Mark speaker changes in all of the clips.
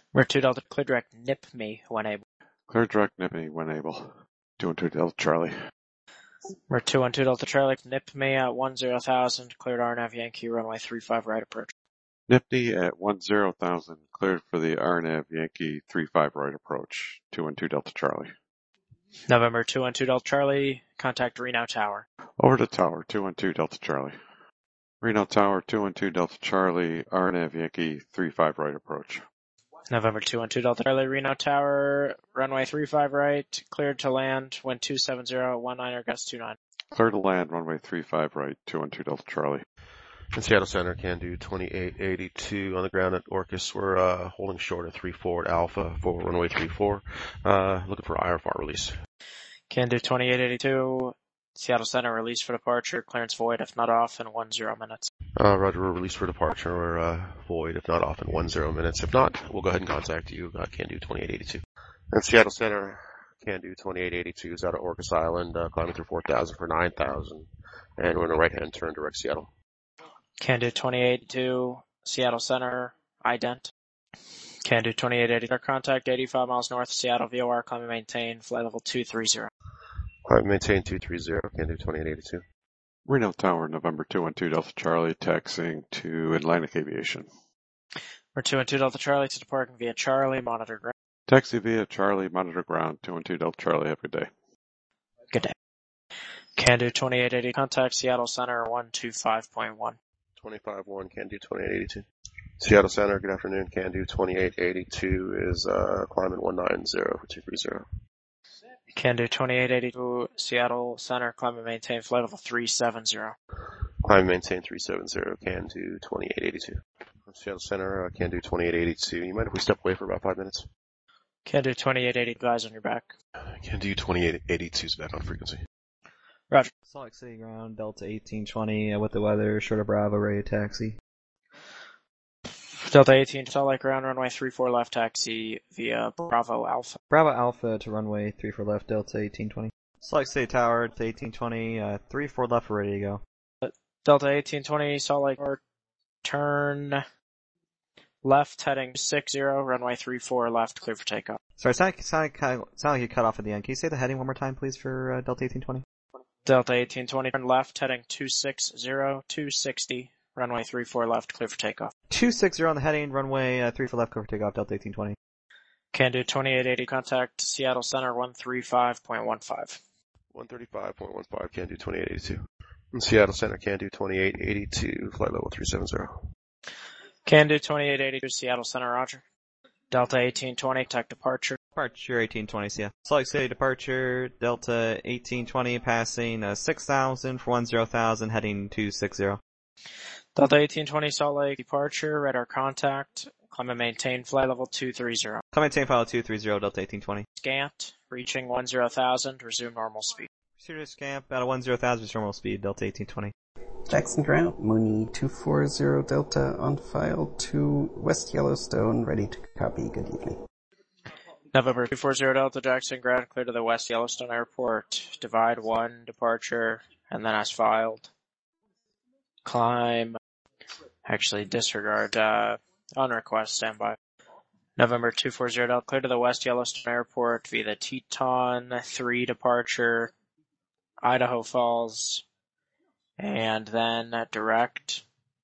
Speaker 1: Number 2 Delta, clear direct NIP-me when able.
Speaker 2: Clear direct NIP-me when able. 212 Delta Charlie.
Speaker 1: Number 212 Delta Charlie, NIP-me at 10,000, cleared RNAV Yankee, runway 35 right approach.
Speaker 2: NIP-me at 10,000, cleared for the RNAV Yankee 35 right approach. 212 Delta Charlie.
Speaker 1: November 212 Delta Charlie, contact Reno Tower.
Speaker 2: Over to Tower, 212 Delta Charlie. Reno Tower, 212 Delta Charlie, RNAV Yankee 35 right approach.
Speaker 1: November 212 Delta Charlie, Reno Tower, runway 35 right, cleared to land, wind 270, 19er, gust 29.
Speaker 2: Clear to land, runway 35 right, 212 Delta Charlie.
Speaker 3: In Seattle Center, can do 2882 on the ground at Orcas. We're holding short at 34 at Alpha for runway 34. Looking for IRFR release.
Speaker 1: Can do 2882. Seattle Center, release for departure, clearance void if not off in 10 minutes.
Speaker 3: Roger, we're released for departure. We're void if not off in 10 minutes. If not, we'll go ahead and contact you. Can do 2882. In Seattle Center, can do 2882 is out of Orcas Island, climbing through 4,000 for 9,000. And we're in a right-hand turn direct Seattle.
Speaker 1: Can do 2882, Seattle Center, ident. Can do 2880, contact 85 miles north, Seattle VOR, climb and maintain, flight level 230.
Speaker 3: Climb and maintain 230, can do 2882.
Speaker 2: Reno Tower, November 212 Delta Charlie, taxiing to Atlantic Aviation.
Speaker 1: Number 212 Delta Charlie to departing via Charlie, monitor ground.
Speaker 2: Taxi via Charlie, monitor ground, 212 Delta Charlie, have a good day.
Speaker 1: Good day. Can do 2880, contact Seattle Center 125.1.
Speaker 3: 25-1, can do 2882. Seattle Center, good afternoon, can do 2882 is climbing 190 for 230.
Speaker 1: Can do 2882, Seattle Center, climb and maintain, flight level 370.
Speaker 3: Climb and maintain 370, can do 2882. Seattle Center, can do 2882. You mind if we step away for about 5 minutes?
Speaker 1: Can do 2880, guys on your back.
Speaker 3: Can do 2882 is back on frequency.
Speaker 1: Roger.
Speaker 4: Salt Lake City ground, Delta 1820, with the weather, short of Bravo, ready to taxi.
Speaker 1: Delta 18 Salt Lake ground, runway 34 left, taxi via Bravo Alpha.
Speaker 4: Bravo Alpha to runway 34 left, Delta 1820. Salt Lake City Tower, Delta 1820, 34 left, we're ready to go.
Speaker 1: Delta 1820, Salt Lake, turn left, heading 60, runway 34 left, clear for takeoff.
Speaker 4: Sorry, sound like you cut off at the end. Can you say the heading one more time, please, for Delta 1820?
Speaker 1: Delta 1820, turn left, heading 260, 260, runway 34 left, clear for takeoff.
Speaker 4: 260 on the heading, runway 34 left, clear for takeoff, Delta 1820.
Speaker 1: Can do 2880, contact Seattle Center 135.15.
Speaker 3: 135.15, can do 2882. In Seattle Center, can do 2882, flight level 370.
Speaker 1: Can do 2882, Seattle Center, roger. Delta 1820, tech departure.
Speaker 4: Departure 1820, yeah. Salt Lake City departure, Delta 1820, passing 6,000 for 10,000, heading 260.
Speaker 1: Delta 1820, Salt Lake departure, radar contact, climb and maintain, flight level 230.
Speaker 4: Climb and maintain flight level 230, Delta 1820.
Speaker 1: Scant, reaching 10,000, resume normal speed.
Speaker 4: Proceed to scamp out of 10,000, resume normal speed, Delta 1820.
Speaker 5: Jackson ground, Mooney 240 Delta on file to West Yellowstone, ready to copy. Good evening.
Speaker 1: November 240 Delta, Jackson ground, clear to the West Yellowstone Airport. Divide 1, departure, and then as filed. Climb, actually disregard, on request, standby. November 240 Delta, clear to the West Yellowstone Airport via the Teton 3 departure, Idaho Falls, and then direct,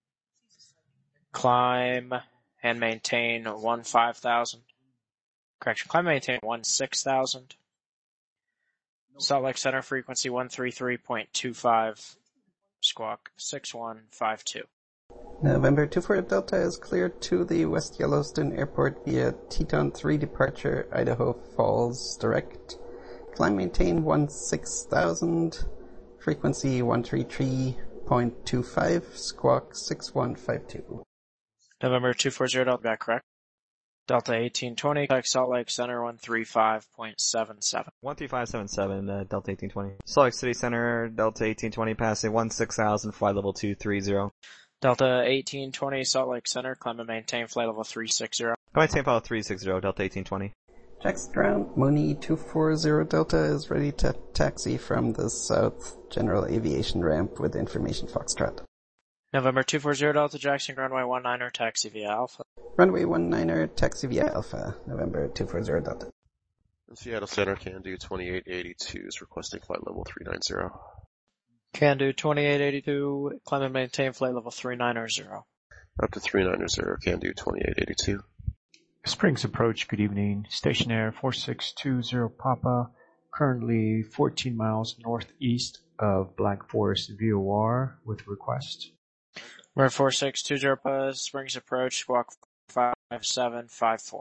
Speaker 1: climb and maintain 15,000. Correction, climb and maintain 16,000. Salt Lake Center frequency 133.25, squawk 6152.
Speaker 5: November 24 Delta is cleared to the West Yellowstone Airport via Teton 3 departure, Idaho Falls direct. Climb maintain 16,000. Frequency 133.25, squawk 6152.
Speaker 1: November 240 Delta, back correct. Delta 1820, contact Salt Lake Center 135.77.
Speaker 4: 13577, Delta 1820. Salt Lake City Center, Delta 1820, passing 16,000, flight level 230.
Speaker 1: Delta 1820, Salt Lake Center, climb and maintain, flight level 360.
Speaker 4: Climb and maintain flight level 360, Delta 1820.
Speaker 5: Jackson ground, Mooney 240 Delta is ready to taxi from the South General Aviation ramp with information Foxtrot.
Speaker 1: November 240 Delta Jackson, runway 19er, taxi via Alpha.
Speaker 5: Runway 19er, taxi via Alpha, November 240 Delta.
Speaker 3: And Seattle Center can do 2882 is requesting flight level 390.
Speaker 1: Can do 2882, climb and maintain flight level 390.
Speaker 3: Up to 390, can do 2882.
Speaker 6: Springs approach, good evening. Station Air 4620 Papa, currently 14 miles northeast of Black Forest VOR with request.
Speaker 1: We're 4620 Papa, Springs approach, squawk 5754.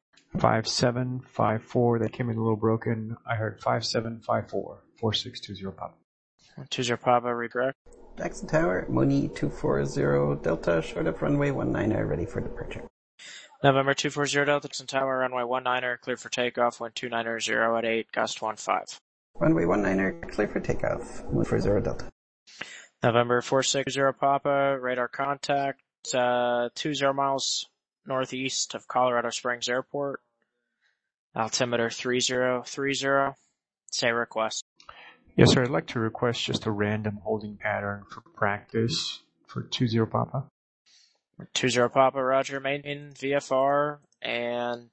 Speaker 6: 5754, that came in a little broken. I heard 5754, 4620 Papa.
Speaker 1: 20 Papa, redirect.
Speaker 5: Jackson Tower, Mooney 240 Delta, short of runway 19er, ready for departure.
Speaker 1: November 240 Delta, Jackson Tower, runway 19er, clear for takeoff, wind 290 at 8, gust 15.
Speaker 5: Runway 19er, clear for takeoff, Moon 40 Delta.
Speaker 1: November 460 Papa, radar contact, 20 miles northeast of Colorado Springs Airport. Altimeter 3030. Say request.
Speaker 6: Yes, sir. I'd like to request just a random holding pattern for practice for 20 Papa.
Speaker 1: 20 Papa, roger. Maintain VFR and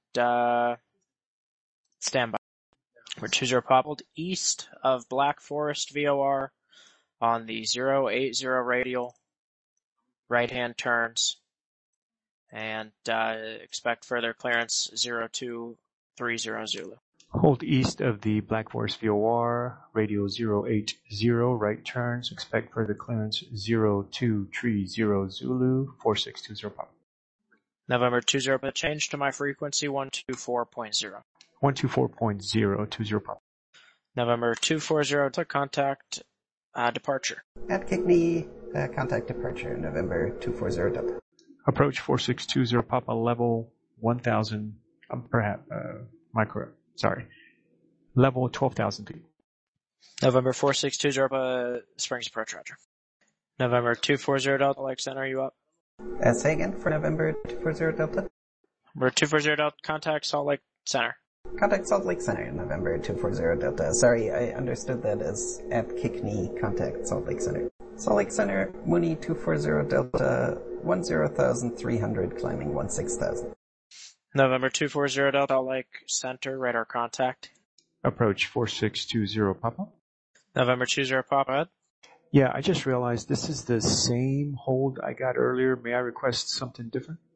Speaker 1: standby. We're 20 Papa east of Black Forest VOR on the 080 radial, right-hand turns, and expect further clearance 0230 Zulu.
Speaker 6: Hold east of the Black Forest VOR, radio 080, right turns, expect further clearance 0230 Zulu, 4620 Papa.
Speaker 1: November 20, change to my frequency 124.0.
Speaker 6: 124.0, 20 Papa.
Speaker 1: November 240 to contact departure.
Speaker 5: At Kickney, contact departure, November 240 Delta.
Speaker 6: Approach 4620 Papa, level 1000, level 12,000 feet.
Speaker 1: November 4620 Springs approach, roger. November 240 Delta, Lake Center, you up?
Speaker 5: Say again for November 240 Delta.
Speaker 1: Number 240 Delta, contact Salt Lake Center.
Speaker 5: Contact Salt Lake Center, November 240 Delta. Sorry, I understood that as at Kickney, contact Salt Lake Center. Salt Lake Center, Mooney 240 Delta, 10,300, climbing 16,000.
Speaker 1: November 240 Delta, Lake Center, radar contact.
Speaker 6: Approach 4620 Papa.
Speaker 1: November 20 Papa.
Speaker 6: Yeah, I just realized this is the same hold I got earlier. May I request something different?